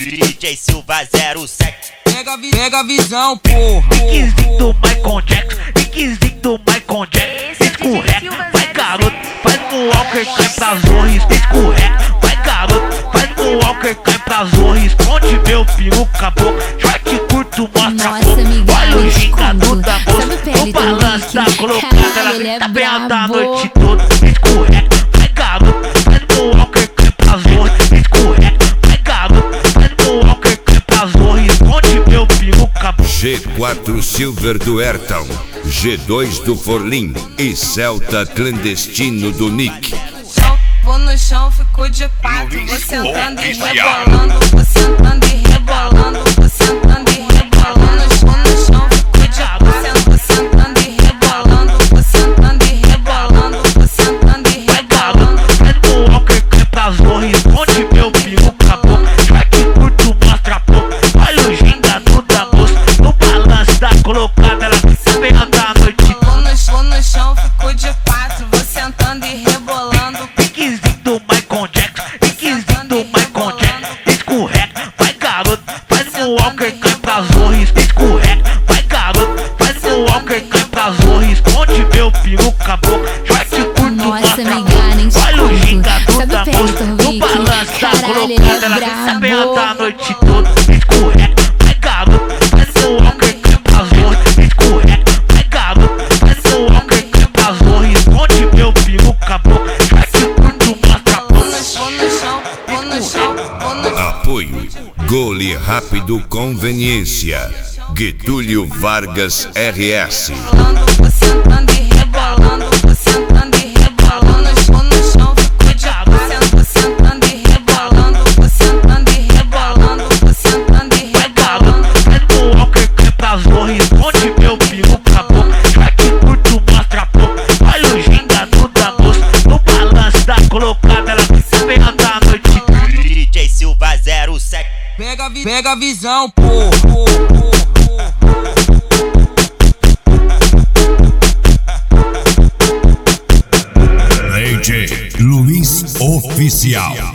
DJ Silva 07. Pega a visão, porra. Linkzinho do Michael Jackson, linkzinho do Michael Jackson. Escorrega, vai garoto, faz no walker, cai pra zorra. Escorrega, vai garoto, faz no walker, cai pra zorra. Esconde meu peru, caboclo, já que curto, mostra a boca. Olha o gingado da bolsa, no balanço da colocada. Ela tá bem alta a noite toda. Escorrega, vai garoto, faz no walker, cai pra zorra. Escorrega, vai garoto, faz no walker, cai pra zorra. Esconde meu peru, caboclo. G4 Silver do Ayrton, G2 do Forlin e Celta clandestino do Nick. Vou no chão, fico de quatro. Vou sentando e rebolando. Vou sentando e rebolando. Vou sentando e rebolando. Vou no chão, fico de quatro. Vou sentando e rebolando. Vou sentando e rebolando. Vou sentando e rebolando. Faz no walker, cai pra zorra. Esconde meu peru, caboclo, já que curto, mostra pouco. Olha o gingado da moça, no balanço da colocada. Ela tá bem alta a noite. Vou no chão, fico de quatro. Vou sentando e rebolando. Linkzinho do Michael Jackson, linkzinho do Michael Jackson. Escorrega, vai garoto, faz no walker, cai pra zorra. Escorrega, vai garoto, faz no walker, cai pra zorra. Esconde meu peru, caboclo, já que curto, mostra pouco. Olha o gingado da moça, no balanço da colocada. Ela tá bem alta a noite toda. Escorrega, vai garoto, faz no walker, cai pra zorra. Escorrega, vai garoto, faz no walker, cai pra zorra. Esconde meu peru, caboclo, já que curto, mostra pouco. Vou no chão, vou no chão, vou no chão. Apoio Gole Rápido Conveniência, Getúlio Vargas RS. Vou sentando e rebolando. Vou sentando e rebolando. Vou no chão, fico de quatro. Vou sentando e rebolando. Vou sentando e rebolando. Vou sentando e Vai rebolando. garoto, faz no walker, cai pra zorra. Esconde meu peru, caboclo, já que curto, mostra pouco. Olha o gingado da moça, no balanço da colocada. Ela tá bem alta a noite. DJ Silva 07. Pega a visão, porra. DJ Luiz Oficial.